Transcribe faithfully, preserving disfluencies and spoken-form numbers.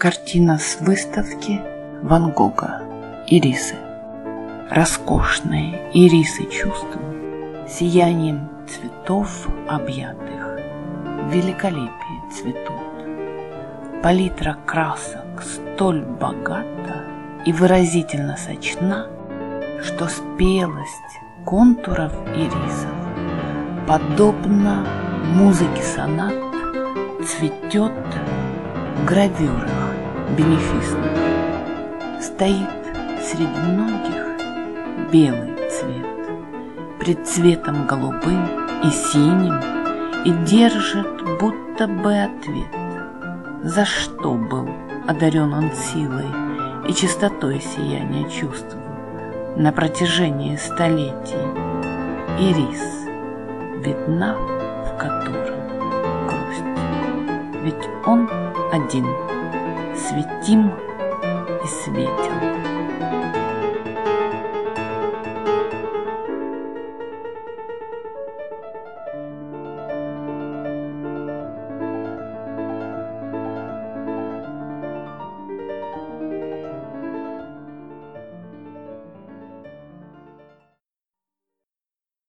Картина с выставки Ван Гога «Ирисы». Роскошные ирисы чувств, сиянием цветов объятых, в великолепии цветут. Палитра красок столь богата и выразительно сочна, что спелость контуров ирисов, подобно музыке сонат, цветет в гравюрах бенефисных. Стоит среди многих белый цвет, пред цветом голубым и синим, и держит будто бы ответ, за что был одарен он силой и чистотой сияния чувств на протяжении столетий. Ирис, видна в котором грусть, ведь он один, светим и светел.